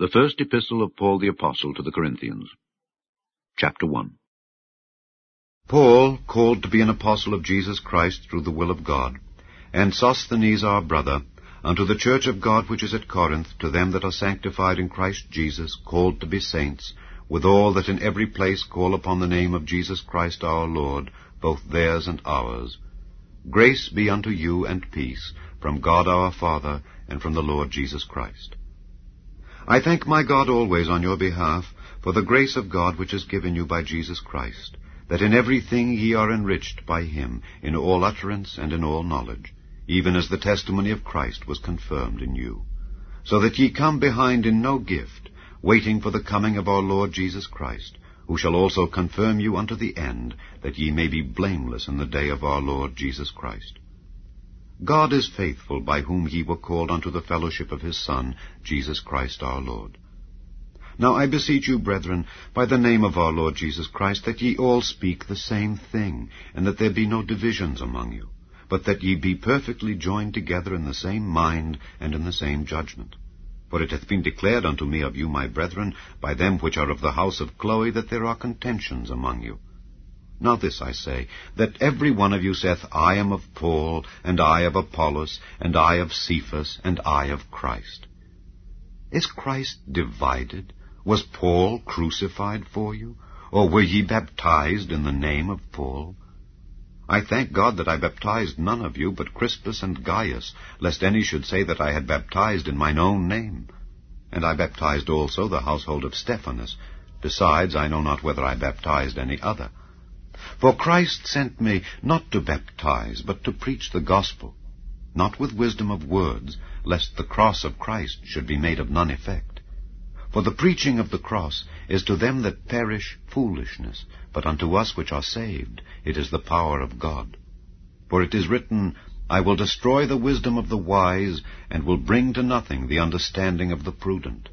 The First Epistle of Paul the Apostle to the Corinthians. Chapter 1. Paul, called to be an apostle of Jesus Christ through the will of God, and Sosthenes our brother, unto the church of God which is at Corinth, to them that are sanctified in Christ Jesus, called to be saints, with all that in every place call upon the name of Jesus Christ our Lord, both theirs and ours. Grace be unto you and peace, from God our Father, and from the Lord Jesus Christ. I thank my God always on your behalf, for the grace of God which is given you by Jesus Christ, that in everything ye are enriched by him, in all utterance and in all knowledge, even as the testimony of Christ was confirmed in you, so that ye come behind in no gift, waiting for the coming of our Lord Jesus Christ, who shall also confirm you unto the end, that ye may be blameless in the day of our Lord Jesus Christ. God is faithful, by whom ye were called unto the fellowship of his Son, Jesus Christ our Lord. Now I beseech you, brethren, by the name of our Lord Jesus Christ, that ye all speak the same thing, and that there be no divisions among you, but that ye be perfectly joined together in the same mind and in the same judgment. For it hath been declared unto me of you, my brethren, by them which are of the house of Chloe, that there are contentions among you. Now this I say, that every one of you saith, I am of Paul, and I of Apollos, and I of Cephas, and I of Christ. Is Christ divided? Was Paul crucified for you? Or were ye baptized in the name of Paul? I thank God that I baptized none of you but Crispus and Gaius, lest any should say that I had baptized in mine own name. And I baptized also the household of Stephanas. Besides, I know not whether I baptized any other. For Christ sent me not to baptize, but to preach the gospel, not with wisdom of words, lest the cross of Christ should be made of none effect. For the preaching of the cross is to them that perish foolishness, but unto us which are saved it is the power of God. For it is written, I will destroy the wisdom of the wise, and will bring to nothing the understanding of the prudent.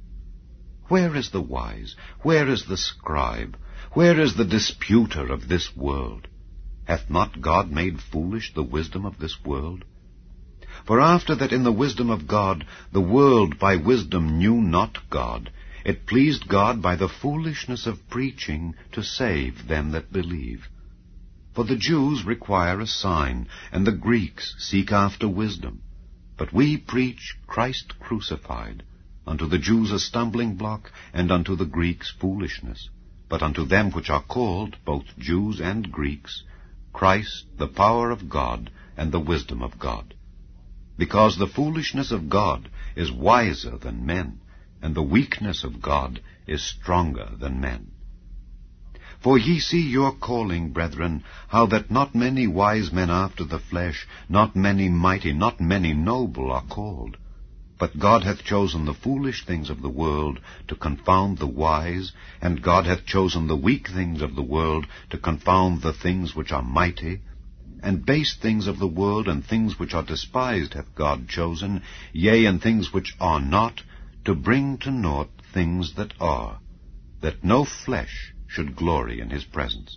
Where is the wise? Where is the scribe? Where is the disputer of this world? Hath not God made foolish the wisdom of this world? For after that in the wisdom of God the world by wisdom knew not God, it pleased God by the foolishness of preaching to save them that believe. For the Jews require a sign, and the Greeks seek after wisdom. But we preach Christ crucified, unto the Jews a stumbling block, and unto the Greeks foolishness. But unto them which are called, both Jews and Greeks, Christ the power of God and the wisdom of God. Because the foolishness of God is wiser than men, and the weakness of God is stronger than men. For ye see your calling, brethren, how that not many wise men after the flesh, not many mighty, not many noble are called. But God hath chosen the foolish things of the world to confound the wise, and God hath chosen the weak things of the world to confound the things which are mighty. And base things of the world and things which are despised hath God chosen, yea, and things which are not, to bring to naught things that are, that no flesh should glory in his presence.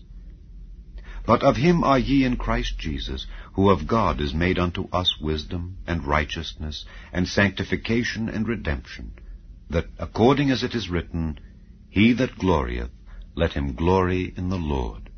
But of him are ye in Christ Jesus, who of God is made unto us wisdom, and righteousness, and sanctification, and redemption, that according as it is written, He that glorieth, let him glory in the Lord.